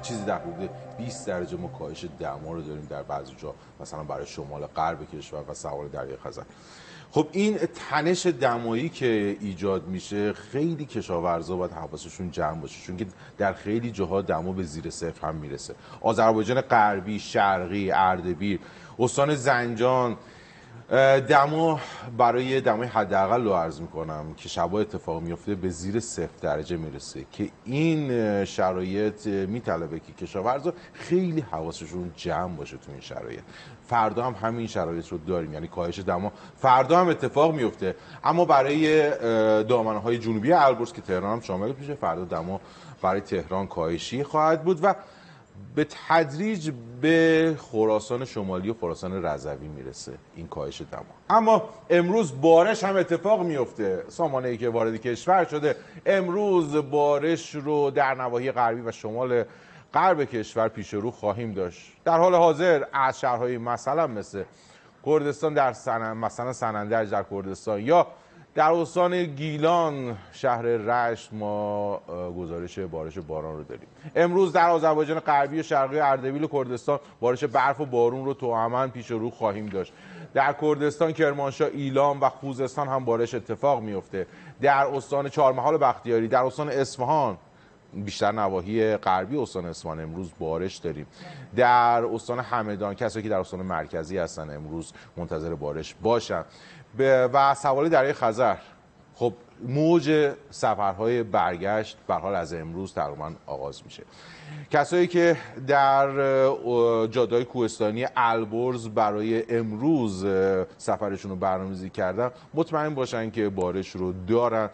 چیزی در حدود 20 درجه ما کاهش دما رو داریم در بعضی جا، مثلا برای شمال غرب کشور و سواحل دریای خزر. خب این تنش دمایی که ایجاد میشه خیلی کشاورزا باید حواسشون جمع باشه، چون که در خیلی جاها دما به زیر صفر هم میرسه. آذربایجان غربی، شرقی، اردبیل، استان زنجان دما برای دمای حداقل رو عرض میکنم که شبا اتفاق میفته به زیر 0 درجه میرسه که این شرایط میطلبه که کشاورزا خیلی حواسشون جمع باشه تو این شرایط. فردا هم همین شرایط رو داریم، یعنی کاهش دما فردا هم اتفاق میفته، اما برای دامنه‌های جنوبی البرز که تهران هم شامل میشه فردا دما برای تهران کاهشی خواهد بود و به تدریج به خراسان شمالی و خراسان رضوی میرسه این کاهش دما. اما امروز بارش هم اتفاق میفته. سامانه‌ای که وارد کشور شده امروز بارش رو در نواحی غربی و شمال غرب کشور پیش رو خواهیم داشت. در حال حاضر از شهرهای مثل کردستان در مثلا سنندج در کردستان یا در استان گیلان شهر رشت ما گزارش بارش باران رو داریم. امروز در آذربایجان غربی و شرقی اردبیل و کردستان بارش برف و بارون رو توأماً پیش رو خواهیم داشت. در کردستان کرمانشاه، ایلام و خوزستان هم بارش اتفاق میفته. در استان چهارمحال بختیاری، در استان اصفهان، بیشتر نواحی غربی استان اصفهان امروز بارش داریم. در استان همدان کسایی که در استان مرکزی هستن امروز منتظر بارش باشن. و سواحل دریای خزر خب موج سفرهای برگشت به حال از امروز تقریبا آغاز میشه. کسایی که در جاده‌های کوهستانی البرز برای امروز سفرشون رو برنامه‌ریزی کردن مطمئن باشن که بارش رو دارن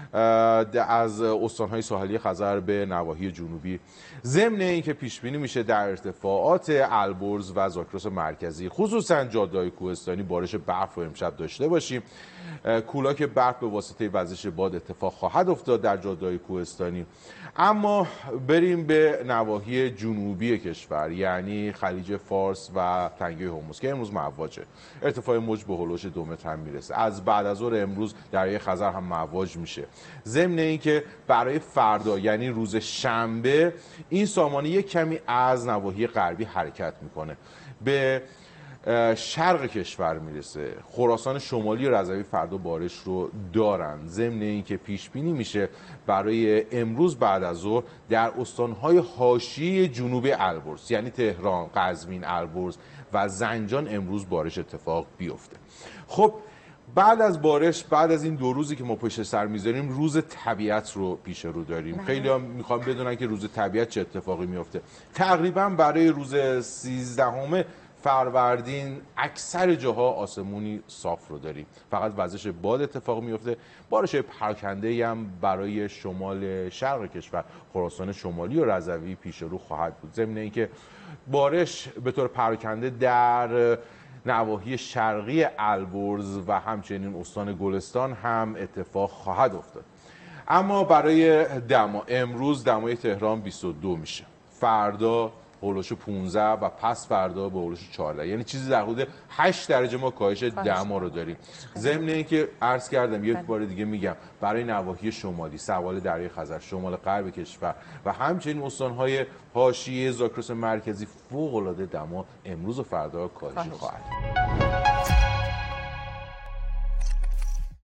از استان‌های ساحلی خزر به نواحی جنوبی. ضمن اینکه پیش بینی میشه در ارتفاعات البرز و زاگرس مرکزی خصوصا جاده‌های کوهستانی بارش برف رو امشب داشته باشیم. کولاک برف به واسطه وزش باد اتفاق خواهد افتاد در جاده‌های کوهستانی. اما بریم به نواحی جنوبی کشور، یعنی خلیج فارس و تنگه هرمز که امروز مواجه. ارتفاع موج به هولوش 2 متر هم میرسه. از بعد از ظهر امروز دریای خزر هم مواج میشه. ضمن اینکه برای فردا یعنی روز شنبه این سامانه یک کمی از نواحی غربی حرکت میکنه، به شرق کشور میرسه. خراسان شمالی و رضوی فردا بارش رو دارن. ضمن اینکه پیش بینی میشه برای امروز بعد از ظهر در استانهای حاشیه جنوب البرز یعنی تهران، قزوین، البرز و زنجان امروز بارش اتفاق بیفته. خب بعد از بارش، بعد از این 2 روزی که ما پشت سر میذاریم، روز طبیعت رو پیش رو داریم. خیلی ها میخوام بدونن که روز طبیعت چه اتفاقی میفته. تقریبا برای روز 13 فروردین اکثر جاها آسمونی صاف رو داریم، فقط وزش باد اتفاق میفته. بارش پراکنده‌ای هم برای شمال شرق کشور، خراسان شمالی و رضوی پیش رو خواهد بود. ضمن اینکه بارش به طور پراکنده در نواحی شرقی البرز و همچنین استان گلستان هم اتفاق خواهد افتاد. اما برای دما امروز دمای تهران 22 میشه، فردا هولوش 15 و پس فردا به هولوش 14، یعنی چیزی در حدود 8 درجه ما کاهش دما رو داریم. ضمن اینکه عرض کردم یک بار دیگه میگم برای نواحی شمالی، سواحل دریای خزر، شمال غرب کشور و همچنین استان‌های حاشیه زاگرس مرکزی فوق‌العاده دما امروز و فردا کاهش خواهد.